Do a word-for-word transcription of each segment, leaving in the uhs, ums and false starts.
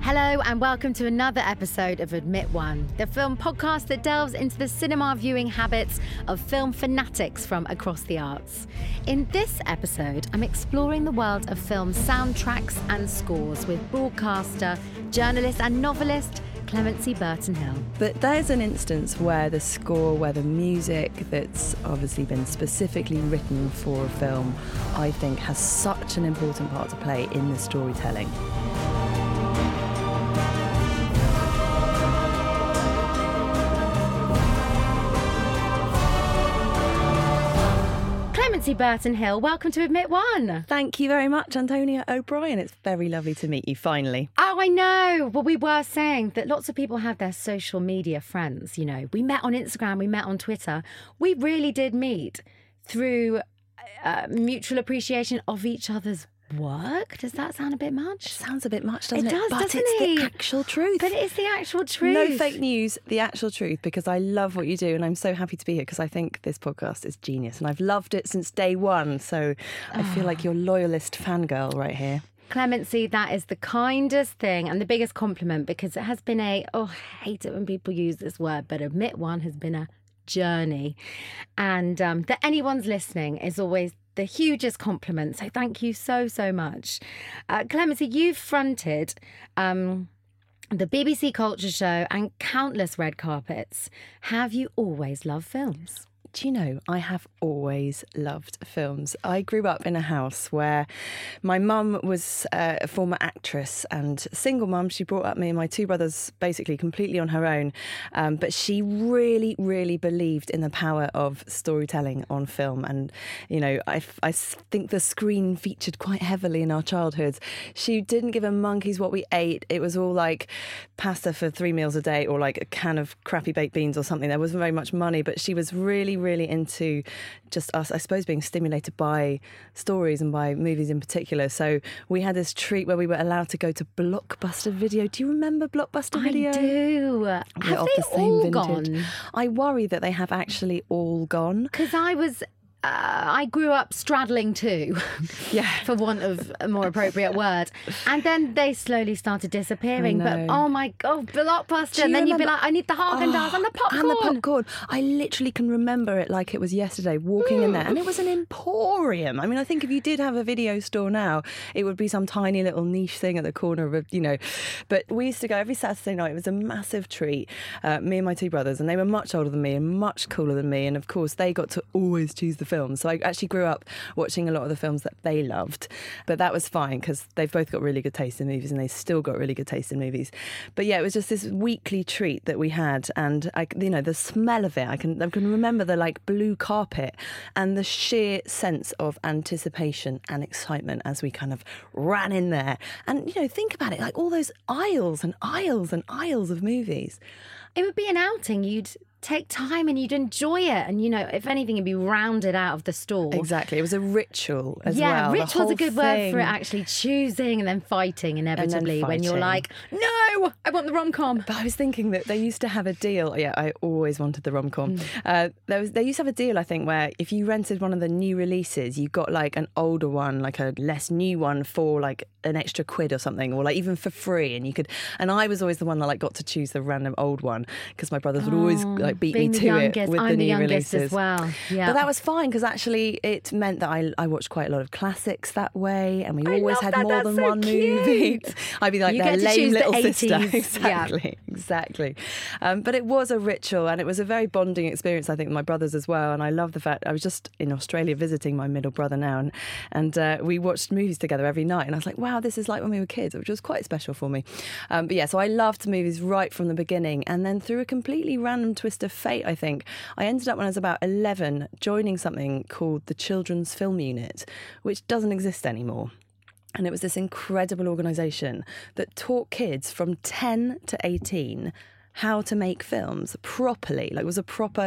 Hello and welcome to another episode of Admit One, the film podcast that delves into the cinema viewing habits of film fanatics from across the arts. In this episode, I'm exploring the world of film soundtracks and scores with broadcaster, journalist and novelist Clemency Burton-Hill. But there's an instance where the score, where the music that's obviously been specifically written for a film, I think has such an important part to play in the storytelling. Clemency Burton-Hill, welcome to Admit One. Thank you very much, Antonia O'Brien. It's very lovely to meet you, finally. Oh, I know. Well, we were saying that lots of people have their social media friends, you know. We met on Instagram, we met on Twitter. We really did meet through uh, mutual appreciation of each other's work. Does that sound a bit much? It sounds a bit much, doesn't it? it? Does, but doesn't it's it? the actual truth. But it is the actual truth. No fake news, the actual truth, because I love what you do and I'm so happy to be here because I think this podcast is genius and I've loved it since day one. So I feel like your loyalist fangirl right here. Clemency, that is the kindest thing and the biggest compliment because it has been a, oh, I hate it when people use this word, but Admit One has been a journey. And um, that anyone's listening is always the hugest compliment. So thank you so, so much. Uh, Clemency, you've fronted um, the B B C Culture Show and countless red carpets. Have you always loved films? Do you know, I have always loved films. I grew up in a house where my mum was uh, a former actress and single mum. She brought up me and my two brothers basically completely on her own. Um, but she really, really believed in the power of storytelling on film. And, you know, I, I think the screen featured quite heavily in our childhoods. She didn't give a monkeys what we ate. It was all like pasta for three meals a day or like a can of crappy baked beans or something. There wasn't very much money, but she was really, really into just us, I suppose, being stimulated by stories and by movies in particular. So we had this treat where we were allowed to go to Blockbuster Video. Do you remember Blockbuster Video? I do. Yeah, Have of they the same all vintage. gone? I worry that they have actually all gone. Because I was... Uh, I grew up straddling two, Yeah. for want of a more appropriate word. And then they slowly started disappearing. But, know. oh my God, Blockbuster. Do And you then you'd be remember- like, I need the Haagen-Dazs Oh, and the popcorn. And the popcorn. I literally can remember it like it was yesterday, walking in there. And it was an emporium. I mean, I think if you did have a video store now, it would be some tiny little niche thing at the corner of a, you know. But we used to go every Saturday night. It was a massive treat. Uh, me and my two brothers. And they were much older than me and much cooler than me. And of course, they got to always choose the films. So I actually grew up watching a lot of the films that they loved. But that was fine because they've both got really good taste in movies and they still got really good taste in movies. But yeah, it was just this weekly treat that we had. And, I, you know, the smell of it, I can, I can remember the like blue carpet and the sheer sense of anticipation and excitement as we kind of ran in there. And, you know, think about it, like all those aisles and aisles and aisles of movies. It would be an outing. You'd take time and you'd enjoy it. And, you know, if anything, you'd be rounded out of the store. Exactly. It was a ritual as yeah, well. Yeah, The ritual's whole a good word for it, thing. actually. Choosing and then fighting inevitably when you're fighting. like, no, I want the rom-com. But I was thinking that they used to have a deal. Yeah, I always wanted the rom-com. Mm. Uh, there was, they used to have a deal, I think, where if you rented one of the new releases, you got like an older one, like a less new one for like an extra quid or something, or like even for free. And you could, and I was always the one that like got to choose the random old one because my brothers would oh, always like beat me to youngest. it with I'm the, the new youngest releases as well. Yeah, but that was fine because actually it meant that I, I watched quite a lot of classics that way, and we I always love had that. more That's than so one cute. movie. I'd be like You their get to lame choose the little sister. eighties. Exactly, Yeah. exactly. Um, but it was a ritual, and it was a very bonding experience, I think, with my brothers as well. And I love the fact I was just in Australia visiting my middle brother now, and and uh, we watched movies together every night. And I was like, wow, this is like when we were kids, which was quite special for me. Um, but yeah, so I loved movies right from the beginning, and then through a completely random twist of fate, I think I ended up when I was about eleven joining something called the Children's Film Unit, which doesn't exist anymore. And it was this incredible organisation that taught kids from ten to eighteen how to make films properly. Like, it was a proper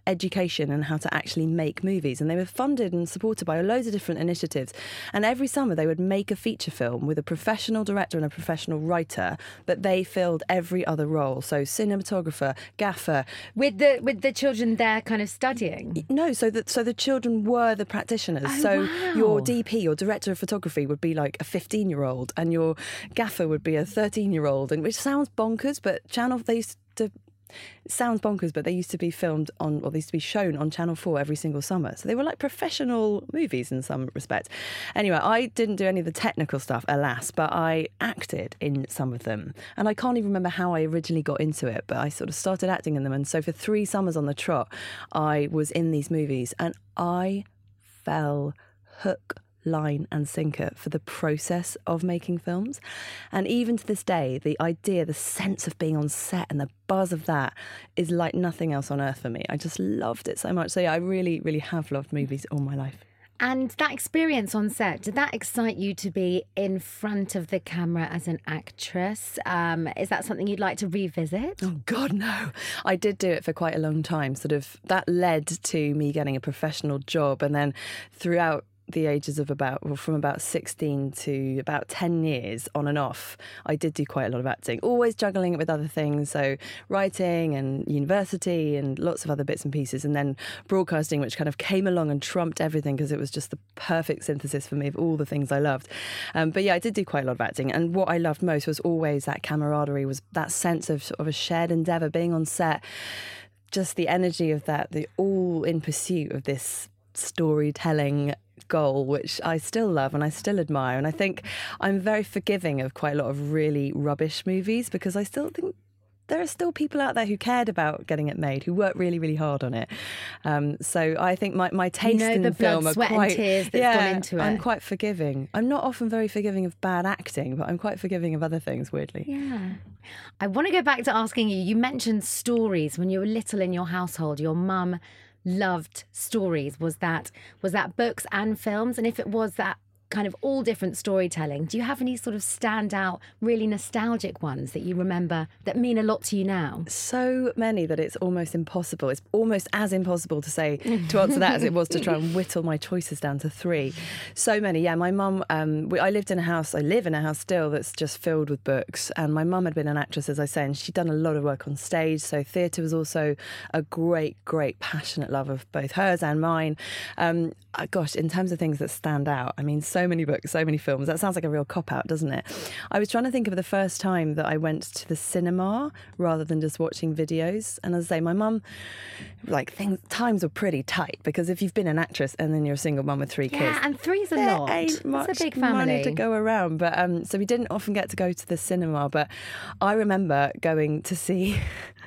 education and how to actually make movies. And they were funded and supported by loads of different initiatives. And every summer they would make a feature film with a professional director and a professional writer, but they filled every other role. So cinematographer, gaffer. With the with the children there kind of studying? No, so that so the children were the practitioners. Oh, so wow. your D P, your director of photography, would be like a fifteen-year-old, and your gaffer would be a thirteen-year-old, and which sounds bonkers, but Channel they used to. It sounds bonkers, but they used to be filmed on, or they used to be shown on Channel four every single summer. So they were like professional movies in some respects. Anyway, I didn't do any of the technical stuff, alas, but I acted in some of them. And I can't even remember how I originally got into it, but I sort of started acting in them. And so for three summers on the trot, I was in these movies, and I fell hook, line and sinker for the process of making films. And even to this day, the idea, the sense of being on set and the buzz of that is like nothing else on earth for me. I just loved it so much. So yeah, I really, really have loved movies all my life. And that experience on set, did that excite you to be in front of the camera as an actress? Um, is that something you'd like to revisit? Oh, God, no. I did do it for quite a long time. Sort of that led to me getting a professional job. And then throughout the ages of about, well, from about sixteen to about ten years on and off, I did do quite a lot of acting, always juggling it with other things. So writing and university and lots of other bits and pieces. And then broadcasting, which kind of came along and trumped everything because it was just the perfect synthesis for me of all the things I loved. Um, but yeah, I did do quite a lot of acting. And what I loved most was always that camaraderie, was that sense of, of a shared endeavour, being on set, just the energy of that, the all in pursuit of this storytelling goal, which I still love and I still admire. And I think I'm very forgiving of quite a lot of really rubbish movies, because I still think there are still people out there who cared about getting it made, who worked really, really hard on it. Um, so I think my, my taste you know, in the film blood, are sweat quite, and tears that's yeah, gone into it. I'm quite forgiving. I'm not often very forgiving of bad acting, but I'm quite forgiving of other things, weirdly. Yeah. I want to go back to asking you, you mentioned stories when you were little in your household. Your mum loved stories. Was that was that books and films? And if it was that kind of all different storytelling, do you have any sort of standout, really nostalgic ones that you remember that mean a lot to you now? So many that it's almost impossible. It's almost as impossible to say, to answer that as it was to try and whittle my choices down to three. So many. Yeah, my mum, um, we, I lived in a house, I live in a house still that's just filled with books. And my mum had been an actress, as I say, and she'd done a lot of work on stage. So theatre was also a great, great, passionate love of both hers and mine. Um, gosh, in terms of things that stand out, I mean, so many books, so many films. That sounds like a real cop-out, doesn't it? I was trying to think of the first time that I went to the cinema rather than just watching videos. And as I say, my mum, like, things, times were pretty tight, because if you've been an actress and then you're a single mum with three yeah, kids, and three's a there lot. ain't much it's a big family. money to go around. But um, so we didn't often get to go to the cinema. But I remember going to see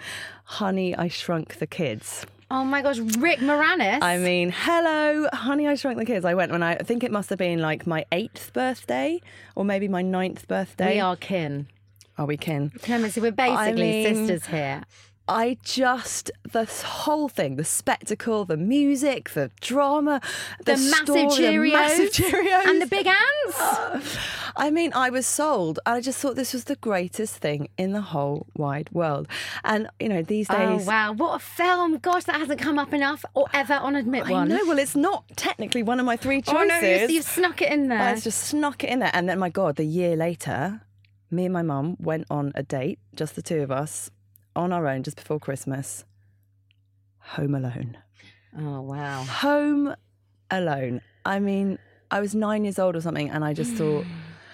Honey, I Shrunk the Kids. Oh my gosh, Rick Moranis. I mean, hello, Honey, I Shrunk the Kids. I went when I, I think it must have been like my eighth birthday or maybe my ninth birthday. We are kin. Are we kin? Clemency, we're basically I mean, sisters here. I just, the whole thing, the spectacle, the music, the drama, the, The massive story, Cheerios. the massive Cheerios. And the big hands. I mean, I was sold. I just thought this was the greatest thing in the whole wide world. And, you know, these days... Oh, wow. What a film. Gosh, that hasn't come up enough or ever on Admit I One. know, well, it's not technically one of my three choices. Oh, no, you've, you've snuck it in there. I just snuck it in there. And then, my God, the year later, me and my mum went on a date, just the two of us, on our own, just before Christmas. Home Alone. Oh, wow. Home Alone. I mean, I was nine years old or something, and I just thought...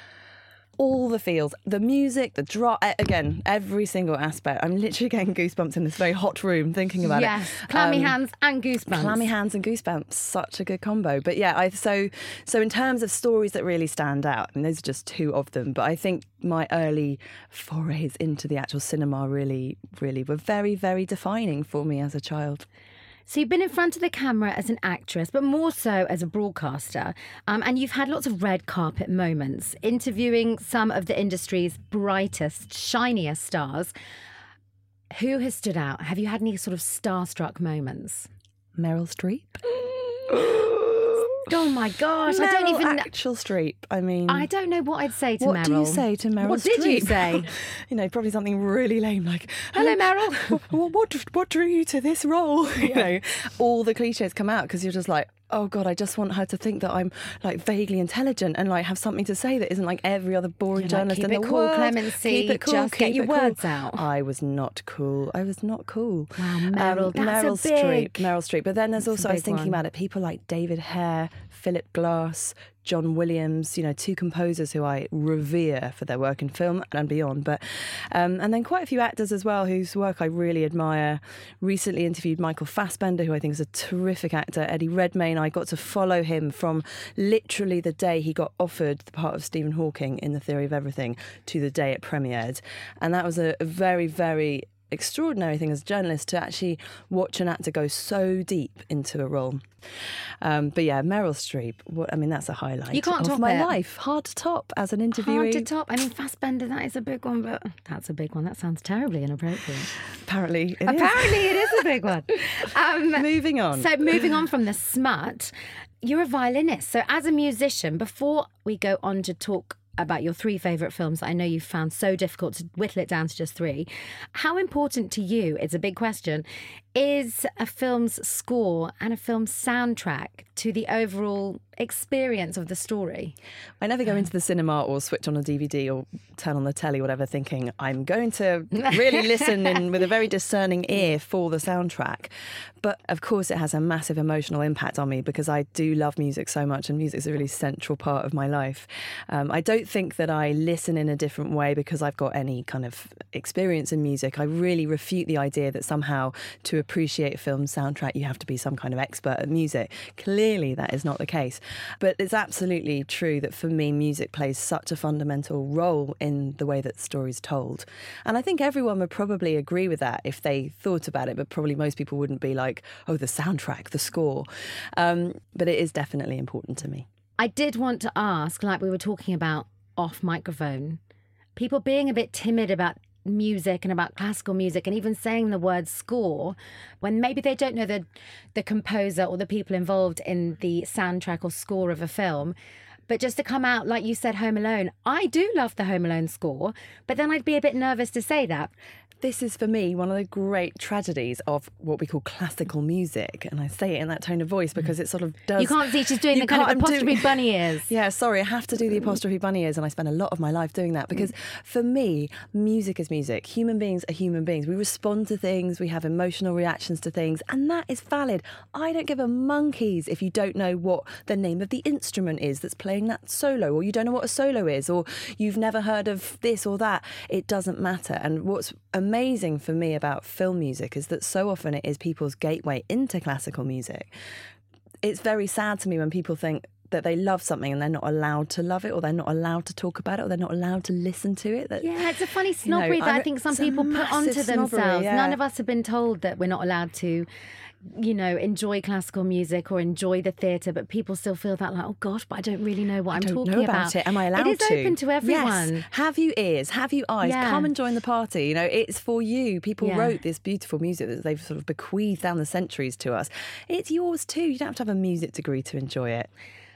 all the feels, the music, the drop, again, every single aspect. I'm literally getting goosebumps in this very hot room thinking about yes. it. Yes, clammy Um, hands and goosebumps. Clammy hands and goosebumps, such a good combo. But yeah, I so so in terms of stories that really stand out, I mean, those are just two of them. But I think my early forays into the actual cinema really, really were very, very defining for me as a child. So you've been in front of the camera as an actress, but more so as a broadcaster. Um, and you've had lots of red carpet moments, interviewing some of the industry's brightest, shiniest stars. Who has stood out? Have you had any sort of starstruck moments? Meryl Streep. Oh my gosh, Meryl I don't even know. actual Streep. I mean, I don't know what I'd say to what Meryl. do you say to Meryl What Streep? did you say? You know, probably something really lame like, Hello, Meryl. what, what, what drew you to this role? You know, all the cliches come out because you're just like, oh God, I just want her to think that I'm like vaguely intelligent and like have something to say that isn't like every other boring You're journalist like, in keep the it cool, world. Clemency. Keep it cool, Just keep get your it cool. words out. I was not cool. I was not cool. Wow, Meryl, that's Meryl a big- Streep. Meryl Streep. But then there's That's a also, I was big thinking one. about it, people like David Hare, Philip Glass, John Williams, you know, two composers who I revere for their work in film and beyond. But um, and then quite a few actors as well whose work I really admire. Recently interviewed Michael Fassbender, who I think is a terrific actor. Eddie Redmayne, I got to follow him from literally the day he got offered the part of Stephen Hawking in The Theory of Everything to the day it premiered. And that was a, a very, very extraordinary thing as a journalist to actually watch an actor go so deep into a role. Um, but yeah, Meryl Streep, what, I mean, that's a highlight You can't of top my it. life. Hard to top as an interviewee. Hard to top. I mean, Fassbender, that is a big one, but that's a big one. That sounds terribly inappropriate. Apparently it is. Apparently, it is a big one. Um, Moving on. So, moving on from the smut, you're a violinist. So, as a musician, before we go on to talk about your three favourite films that I know you've found so difficult to whittle it down to just three, how important to you, it's a big question, is a film's score and a film's soundtrack to the overall experience of the story? I never go into the cinema or switch on a D V D or turn on the telly, whatever, thinking I'm going to really listen in with a very discerning ear for the soundtrack. But of course, it has a massive emotional impact on me because I do love music so much, and music is a really central part of my life. Um, I don't think that I listen in a different way because I've got any kind of experience in music. I really refute the idea that somehow to appreciate a film's soundtrack, you have to be some kind of expert at music. Clearly, that is not the case. But it's absolutely true that for me, music plays such a fundamental role in the way that the story's told. And I think everyone would probably agree with that if they thought about it, but probably most people wouldn't be like, oh, the soundtrack, the score. Um, but it is definitely important to me. I did want to ask, like we were talking about off microphone, people being a bit timid about music and about classical music and even saying the word score when maybe they don't know the the composer or the people involved in the soundtrack or score of a film. But just to come out, like you said, Home Alone, I do love the Home Alone score, but then I'd be a bit nervous to say that. This is, for me, one of the great tragedies of what we call classical music. And I say it in that tone of voice because it sort of does... You can't see she's doing You the kind of can't- I'm apostrophe doing- bunny ears. Yeah, sorry, I have to do the apostrophe bunny ears, and I spend a lot of my life doing that because for me, music is music. Human beings are human beings. We respond to things, we have emotional reactions to things, and that is valid. I don't give a monkeys if you don't know what the name of the instrument is that's playing that solo, or you don't know what a solo is, or you've never heard of this or that. It doesn't matter. And what's amazing for me about film music is that so often it is people's gateway into classical music. It's very sad to me when people think that they love something and they're not allowed to love it, or they're not allowed to talk about it, or they're not allowed to listen to it. That, Yeah, it's a funny you know, snobbery that I I'm- think some it's a people put massive onto snobbery, themselves. yeah. None of us have been told that we're not allowed to, you know, enjoy classical music or enjoy the theatre, but people still feel that like, oh gosh, but I don't really know what I I'm don't talking know about, it. Am I allowed It is to? open to everyone. Yes. Have you ears? Have you eyes? Yeah. Come and join the party. You know, it's for you. People Yeah. wrote this beautiful music that they've sort of bequeathed down the centuries to us. It's yours too. You don't have to have a music degree to enjoy it.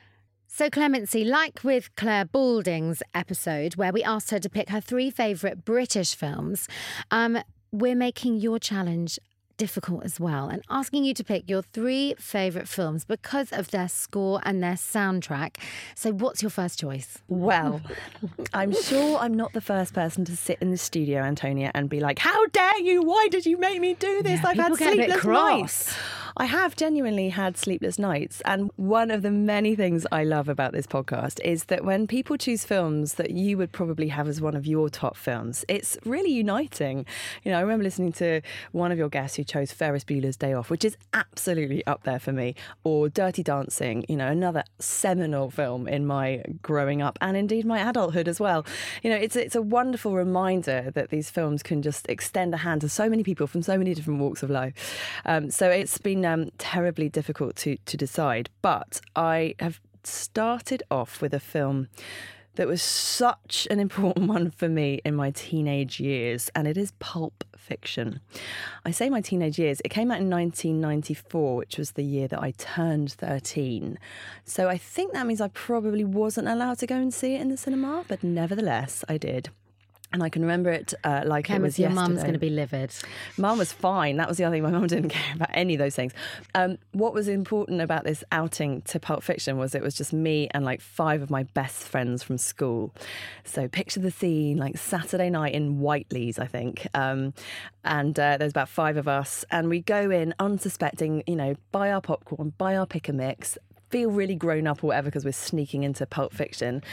So, Clemency, like with Claire Balding's episode where we asked her to pick her three favourite British films, um, we're making your challenge difficult as well and asking you to pick your three favourite films because of their score and their soundtrack. So what's your first choice? Well, I'm sure I'm not the first person to sit in the studio, Antonia, and be like, how dare you? Why did you make me do this? Yeah, I've had people get a bit sleepless cross. nights. I have genuinely had sleepless nights. And one of the many things I love about this podcast is that when people choose films that you would probably have as one of your top films, it's really uniting. You know, I remember listening to one of your guests who chose Ferris Bueller's Day Off, which is absolutely up there for me, or Dirty Dancing, you know, another seminal film in my growing up and indeed my adulthood as well. You know, it's it's a wonderful reminder that these films can just extend a hand to so many people from so many different walks of life. Um, so it's been um, terribly difficult to to decide, but I have started off with a film that was such an important one for me in my teenage years, and it is Pulp Fiction. I say my teenage years. It came out in nineteen ninety-four, which was the year that I turned thirteen. So I think that means I probably wasn't allowed to go and see it in the cinema, but nevertheless, I did. And I can remember it uh, like Came it was your yesterday. mum's going to be livid. Mum was fine. That was the other thing. My mum didn't care about any of those things. Um, what was important about this outing to Pulp Fiction was it was just me and like five of my best friends from school. So picture the scene, like Saturday night in Whiteley's, I think. Um, and uh, there's about five of us. And we go in unsuspecting, you know, buy our popcorn, buy our pick a mix, feel really grown up or whatever because we're sneaking into Pulp Fiction.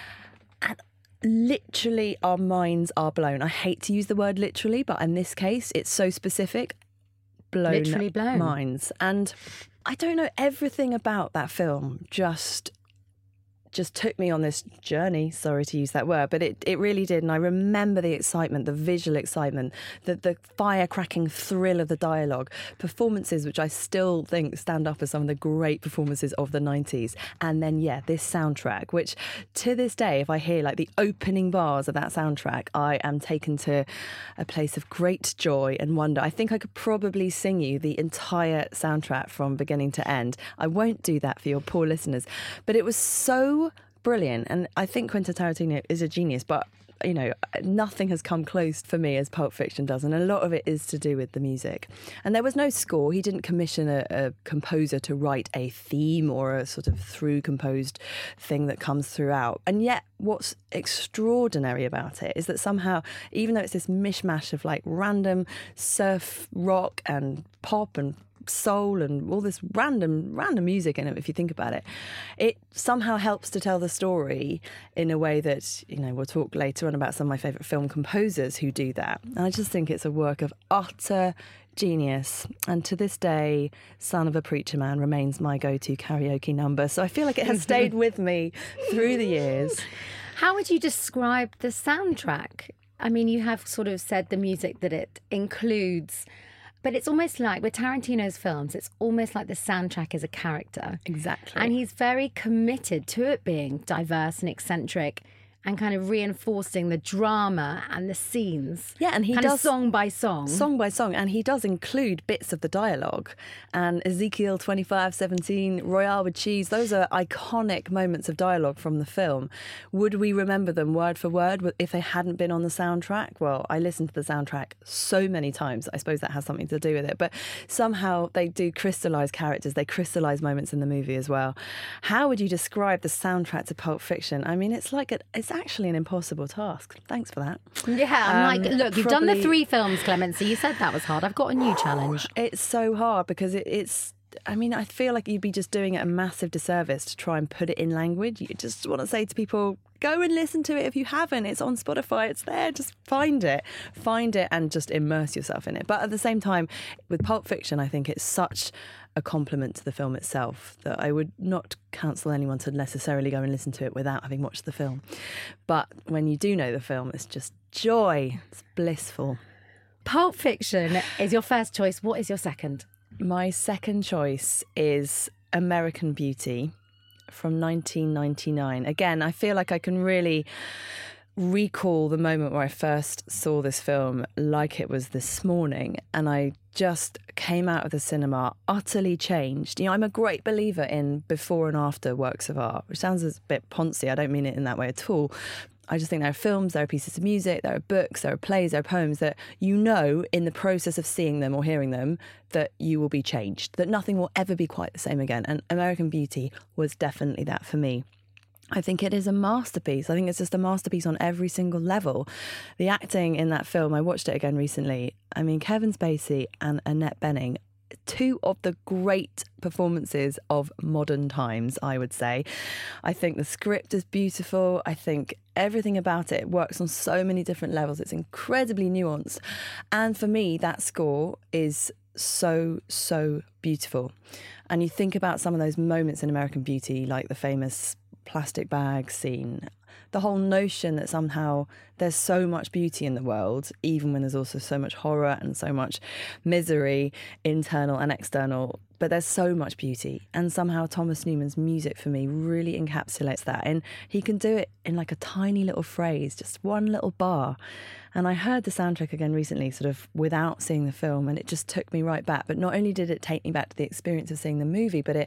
And literally our minds are blown. I hate to use the word literally, but in this case it's so specific. Blown, Literally blown minds. And I don't know, everything about that film just just took me on this journey, sorry to use that word, but it, it really did. And I remember the excitement, the visual excitement, the, the fire-cracking thrill of the dialogue, performances which I still think stand up as some of the great performances of the nineties. And then, yeah, this soundtrack, which to this day, if I hear like the opening bars of that soundtrack, I am taken to a place of great joy and wonder. I think I could probably sing you the entire soundtrack from beginning to end. I won't do that for your poor listeners, but it was so brilliant. And I think Quentin Tarantino is a genius, but you know, nothing has come close for me as Pulp Fiction does, and a lot of it is to do with the music. And there was no score. He didn't commission a, a composer to write a theme or a sort of through composed thing that comes throughout. And yet what's extraordinary about it is that somehow, even though it's this mishmash of like random surf rock and pop and soul and all this random random music in it, if you think about it, it somehow helps to tell the story in a way that, you know, we'll talk later on about some of my favourite film composers who do that. And I just think it's a work of utter genius, and to this day Son of a Preacher Man remains my go-to karaoke number, so I feel like it has stayed with me through the years. How would you describe the soundtrack? I mean, you have sort of said the music that it includes, but it's almost like with Tarantino's films, it's almost like the soundtrack is a character. Exactly. And he's very committed to it being diverse and eccentric and kind of reinforcing the drama and the scenes. Yeah, and he kind does of song by song. Song by song, and he does include bits of the dialogue. And Ezekiel twenty-five seventeen, Royale with cheese, those are iconic moments of dialogue from the film. Would we remember them word for word if they hadn't been on the soundtrack? Well, I listened to the soundtrack so many times. I suppose that has something to do with it. But somehow they do crystallise characters. They crystallise moments in the movie as well. How would you describe the soundtrack to Pulp Fiction? I mean, it's like a, it's actually an impossible task. Thanks for that. Yeah, I'm Um, like, look, you've done the probably- three films, Clemency. You said that was hard. I've got a new challenge. It's so hard because it, it's, I mean, I feel like you'd be just doing it a massive disservice to try and put it in language. You just want to say to people, go and listen to it if you haven't. It's on Spotify. It's there. Just find it. Find it and just immerse yourself in it. But at the same time, with Pulp Fiction, I think it's such a compliment to the film itself that I would not counsel anyone to necessarily go and listen to it without having watched the film. But when you do know the film, it's just joy. It's blissful. Pulp Fiction is your first choice. What is your second? My second choice is American Beauty from nineteen ninety-nine. Again, I feel like I can really recall the moment where I first saw this film like it was this morning, and I just came out of the cinema utterly changed. You know, I'm a great believer in before and after works of art, which sounds a bit poncy. I don't mean it in that way at all. I just think there are films, there are pieces of music, there are books, there are plays, there are poems that you know in the process of seeing them or hearing them that you will be changed, that nothing will ever be quite the same again. And American Beauty was definitely that for me. I think it is a masterpiece. I think it's just a masterpiece on every single level. The acting in that film, I watched it again recently. I mean, Kevin Spacey and Annette Bening, two of the great performances of modern times, I would say. I think the script is beautiful. I think everything about it works on so many different levels. It's incredibly nuanced. And for me, that score is so, so beautiful. And you think about some of those moments in American Beauty, like the famous plastic bag scene, the whole notion that somehow there's so much beauty in the world, even when there's also so much horror and so much misery, internal and external. But there's so much beauty. And somehow Thomas Newman's music for me really encapsulates that. And he can do it in like a tiny little phrase, just one little bar. And I heard the soundtrack again recently, sort of without seeing the film, and it just took me right back. But not only did it take me back to the experience of seeing the movie, but it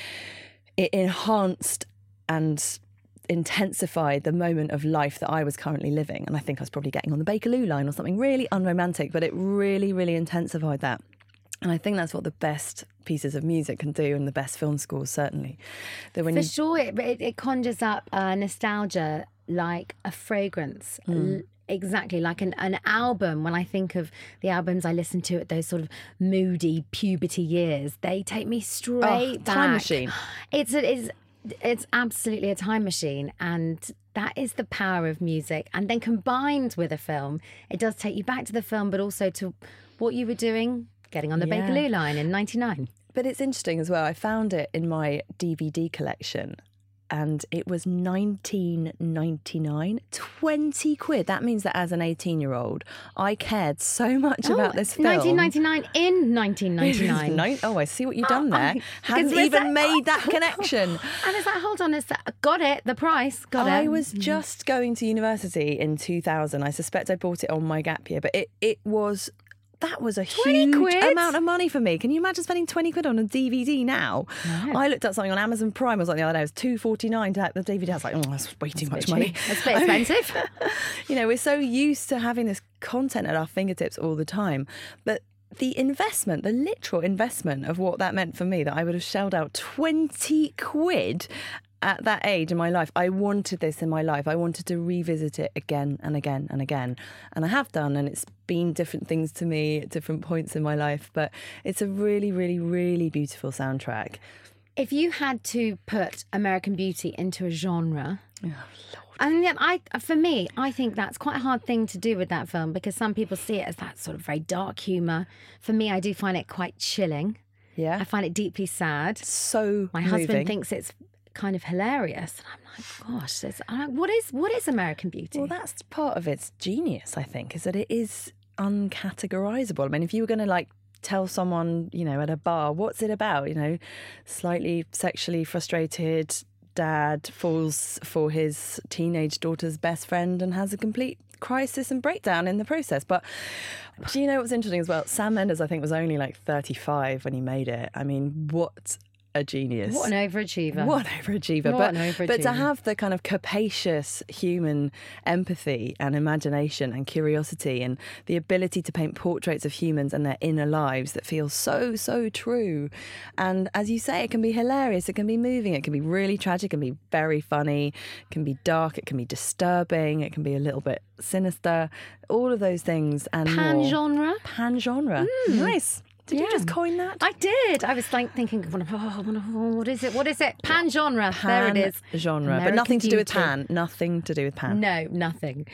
it enhanced and intensified the moment of life that I was currently living. And I think I was probably getting on the Bakerloo line or something really unromantic, but it really, really intensified that. And I think that's what the best pieces of music can do, and the best film scores, certainly. That when For you... sure, it, it, it conjures up uh, nostalgia like a fragrance. Mm. L- Exactly, like an, an album. When I think of the albums I listened to at those sort of moody puberty years, they take me straight Oh, back. time machine. It's, a, it's, it's absolutely a time machine. And that is the power of music. And then combined with a film, it does take you back to the film, but also to what you were doing, getting on the Yeah. Bakerloo line in ninety-nine. But it's interesting as well. I found it in my D V D collection, and it was nineteen ninety-nine, twenty quid. That means that as an eighteen-year-old, I cared so much about this film. nineteen ninety-nine in nineteen ninety-nine. Nine- oh, I see what you've done Oh, there. oh, Hadn't because even it's- made that connection. And it's like, hold on a sec. Got it. The price. Got it. I was just going to university in two thousand. I suspect I bought it on my gap year, but it, it was... That was a huge quid? amount of money for me. Can you imagine spending twenty quid on a D V D now? No. I looked up something on Amazon Prime, it was like the other day, it was two forty-nine to have the D V D. I was like, oh, that's way too much money. That's a bit expensive. You know, we're so used to having this content at our fingertips all the time. But the investment, the literal investment of what that meant for me, that I would have shelled out twenty quid at that age in my life. I wanted this in my life. I wanted to revisit it again and again and again. And I have done, and it's been different things to me at different points in my life. But it's a really, really, really beautiful soundtrack. If you had to put American Beauty into a genre, Oh, and yet I, for me, I think that's quite a hard thing to do with that film, because some people see it as that sort of very dark humour. For me, I do find it quite chilling. yeah. I find it deeply sad. So My moving. husband thinks it's kind of hilarious, and I'm like, gosh, it's, I'm like, what is what is American Beauty? Well, that's part of its genius, I think, is that it is uncategorizable. I mean, if you were going to like tell someone, you know, at a bar, what's it about? You know, slightly sexually frustrated dad falls for his teenage daughter's best friend and has a complete crisis and breakdown in the process. But do you know what's interesting as well? Sam Mendes, I think, was only like thirty-five when he made it. I mean, what a genius. What an overachiever. What an overachiever. What but, an overachiever. but to have the kind of capacious human empathy and imagination and curiosity and the ability to paint portraits of humans and their inner lives that feel so, so true. And as you say, it can be hilarious, it can be moving, it can be really tragic, it can be very funny, it can be dark, it can be disturbing, it can be a little bit sinister, all of those things and more. Pan-genre? Pan-genre. Mm. Nice. Did Yeah. you just coin that? I did. I was like thinking, oh, what is it? What is it? Pan genre. There it is. Genre, but American nothing to do with Beauty. pan. Nothing to do with pan. No, nothing.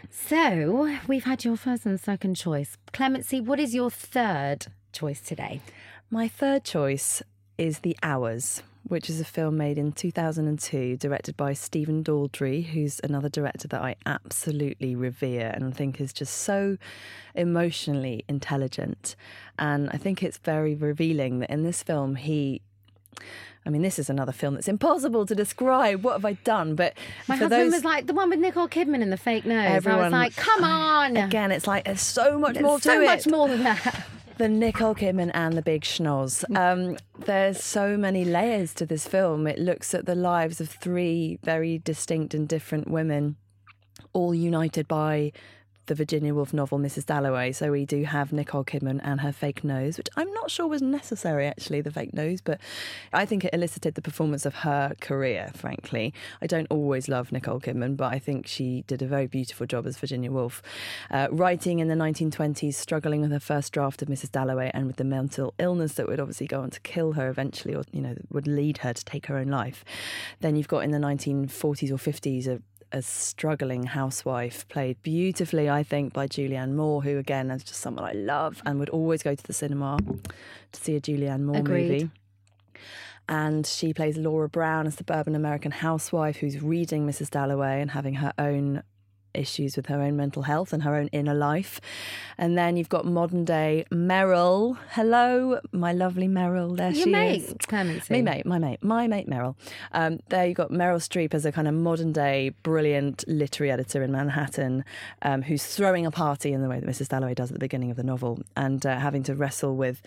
So we've had your first and second choice. Clemency, what is your third choice today? My third choice is The Hours, which is a film made in two thousand two, directed by Stephen Daldry, who's another director that I absolutely revere and think is just so emotionally intelligent. And I think it's very revealing that in this film he... I mean, this is another film that's impossible to describe. What have I done? But My for husband those, was like, the one with Nicole Kidman and the fake nose. I Everyone- was like, come on. again, it's like there's so much There's more to so it. much more than that. The Nicole Kidman and the big schnoz. Um, there's so many layers to this film. It looks at the lives of three very distinct and different women, all united by the Virginia Woolf novel Missus Dalloway. So we do have Nicole Kidman and her fake nose, which I'm not sure was necessary, actually, the fake nose, but I think it elicited the performance of her career, frankly. I don't always love Nicole Kidman, but I think she did a very beautiful job as Virginia Woolf. Uh, writing in the nineteen twenties, struggling with her first draft of Missus Dalloway and with the mental illness that would obviously go on to kill her eventually, or, you know, would lead her to take her own life. Then you've got in the nineteen forties or fifties a a struggling housewife, played beautifully, I think, by Julianne Moore, who, again, is just someone I love and would always go to the cinema to see a Julianne Moore Agreed. movie. and she plays Laura Brown, a suburban American housewife who's reading Missus Dalloway and having her own issues with her own mental health and her own inner life. And then you've got modern day Meryl. Hello, my lovely Meryl. There Your she mate, is. Clemency. Me mate, my mate, my mate Meryl. Um, there you've got Meryl Streep as a kind of modern day brilliant literary editor in Manhattan, um, who's throwing a party in the way that Missus Dalloway does at the beginning of the novel, and uh, having to wrestle with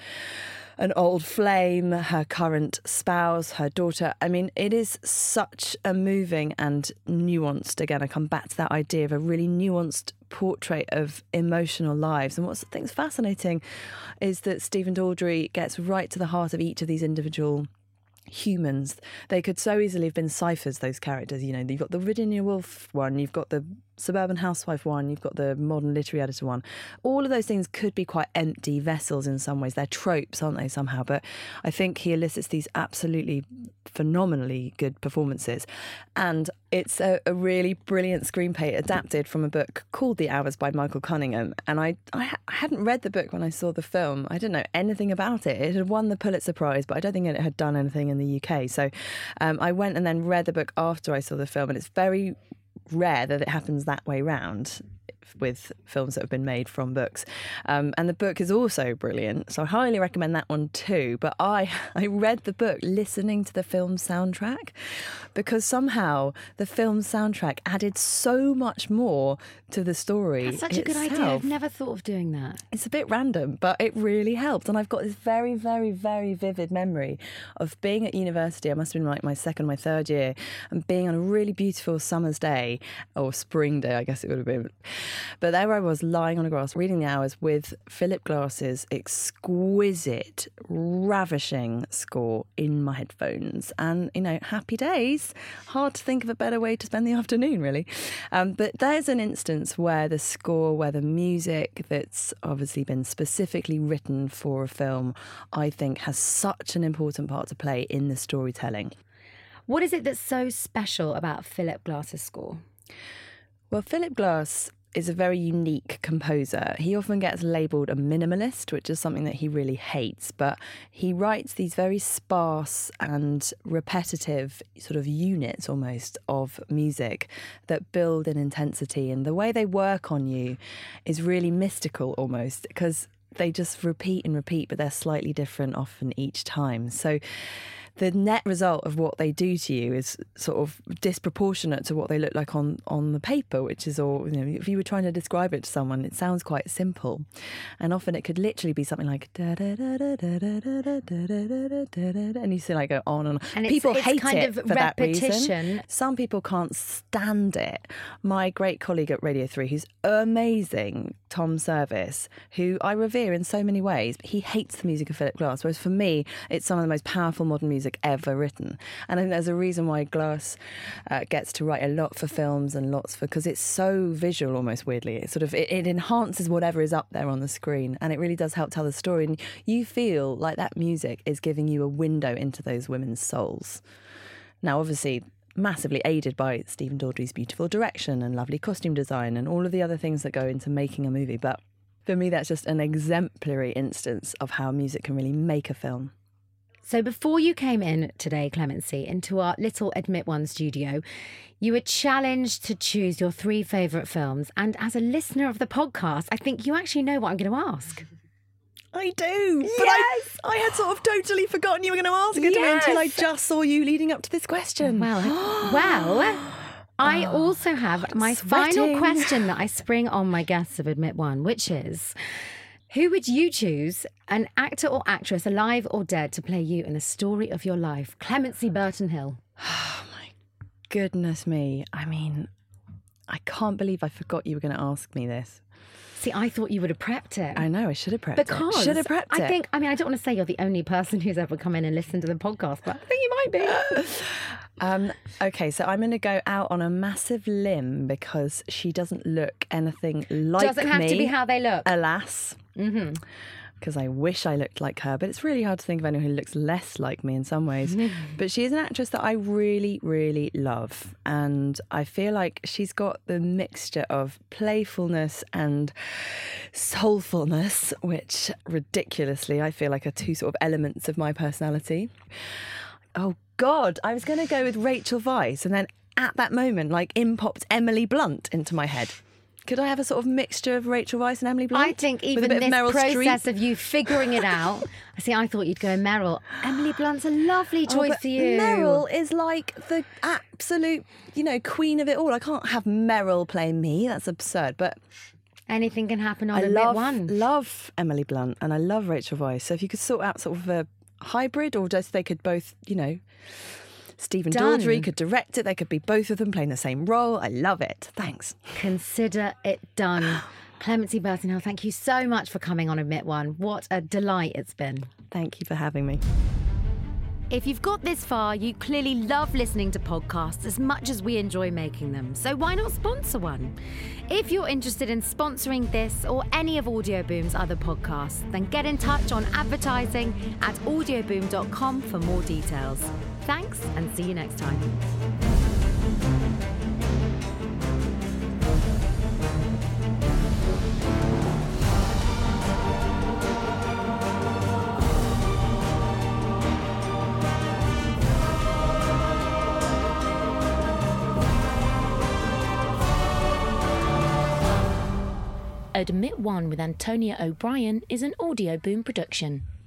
an old flame, her current spouse, her daughter. I mean, it is such a moving and nuanced, again, I come back to that idea of a really nuanced portrait of emotional lives. And what's I think is fascinating is that Stephen Daldry gets right to the heart of each of these individual humans. They could so easily have been ciphers, those characters. You know, you've got the Virginia Woolf one, you've got the suburban housewife one, you've got the modern literary editor one. All of those things could be quite empty vessels in some ways. They're tropes, aren't they, somehow? But I think he elicits these absolutely phenomenally good performances. And it's a, a really brilliant screenplay adapted from a book called The Hours by Michael Cunningham. And I, I hadn't read the book when I saw the film. I didn't know anything about it. It had won the Pulitzer Prize, but I don't think it had done anything in the U K. So um, I went and then read the book after I saw the film, and it's very rare that it happens that way round with films that have been made from books. Um, and the book is also brilliant, so I highly recommend that one too. But I, I read the book listening to the film soundtrack, because somehow the film soundtrack added so much more to the story. That's such a good itself. idea. I've never thought of doing that. It's a bit random, but it really helped. And I've got this very, very, very vivid memory of being at university. I must have been like my second, my third year, and being on a really beautiful summer's day, or spring day, I guess it would have been. But there I was, lying on the grass, reading The Hours with Philip Glass's exquisite, ravishing score in my headphones. And, you know, happy days. Hard to think of a better way to spend the afternoon, really. Um, but there's an instance where the score, where the music that's obviously been specifically written for a film, I think has such an important part to play in the storytelling. What is it that's so special about Philip Glass's score? Well, Philip Glass is a very unique composer. He often gets labelled a minimalist, which is something that he really hates, but he writes these very sparse and repetitive sort of units almost of music that build in intensity, and the way they work on you is really mystical almost, because they just repeat and repeat, but they're slightly different often each time. So the net result of what they do to you is sort of disproportionate to what they look like on, on the paper, which is all, you know, if you were trying to describe it to someone, it sounds quite simple. And often it could literally be something like da da da da da da da da da da, and you see like go on and on. And people it's, it's hate kind it of for that reason. repetition. Some people can't stand it. My great colleague at Radio three, who's amazing, Tom Service, who I revere in so many ways, he hates the music of Philip Glass, whereas for me, it's some of the most powerful modern music ever written. And I think there's a reason why Glass uh, gets to write a lot for films and lots for, because it's so visual almost weirdly. It sort of, it, it enhances whatever is up there on the screen, and it really does help tell the story. And you feel like that music is giving you a window into those women's souls. Now, obviously, massively aided by Stephen Daldry's beautiful direction and lovely costume design and all of the other things that go into making a movie. But for me, that's just an exemplary instance of how music can really make a film. So before you came in today, Clemency, into our little Admit One studio, you were challenged to choose your three favourite films. And as a listener of the podcast, I think you actually know what I'm going to ask. I do. Yes! But I, I had sort of totally forgotten you were going to ask it to me Yes! until I just saw you leading up to this question. Well, well, I also have my sweating. final question that I spring on my guests of Admit One, which is, who would you choose, an actor or actress, alive or dead, to play you in the story of your life? Clemency Burton Hill. Oh, my goodness me. I mean, I can't believe I forgot you were going to ask me this. See, I thought you would have prepped it. I know, I should have prepped because it. Should have prepped I it. think, I mean, I don't want to say you're the only person who's ever come in and listened to the podcast, but I think you might be. um, okay, so I'm going to go out on a massive limb because she doesn't look anything like me. Doesn't have me, to be how they look. Alas. Mm-hmm. Because I wish I looked like her, but it's really hard to think of anyone who looks less like me in some ways. But she is an actress that I really, really love. And I feel like she's got the mixture of playfulness and soulfulness, which ridiculously I feel like are two sort of elements of my personality. Oh, God. I was going to go with Rachel Weisz, and then at that moment, like, in popped Emily Blunt into my head. Could I have a sort of mixture of Rachel Weisz and Emily Blunt? I think With a even bit this of Meryl process Streep? of you figuring it out. See, I thought you'd go Meryl. Emily Blunt's a lovely Oh, choice but for you. Meryl is like the absolute, you know, queen of it all. I can't have Meryl playing me. That's absurd. But Anything can happen on I Admit love, One. love Emily Blunt and I love Rachel Weisz. So if you could sort out sort of a hybrid, or just they could both, you know, Stephen Done. Daldry could direct it. They could be both of them playing the same role. I love it. Thanks. Consider it done. Clemency Burton-Hill, thank you so much for coming on Admit One. What a delight it's been. Thank you for having me. If you've got this far, you clearly love listening to podcasts as much as we enjoy making them. So why not sponsor one? If you're interested in sponsoring this or any of Audioboom's other podcasts, then get in touch on advertising at audioboom dot com for more details. Thanks, and see you next time. Admit One with Antonia O'Brien is an Audioboom production.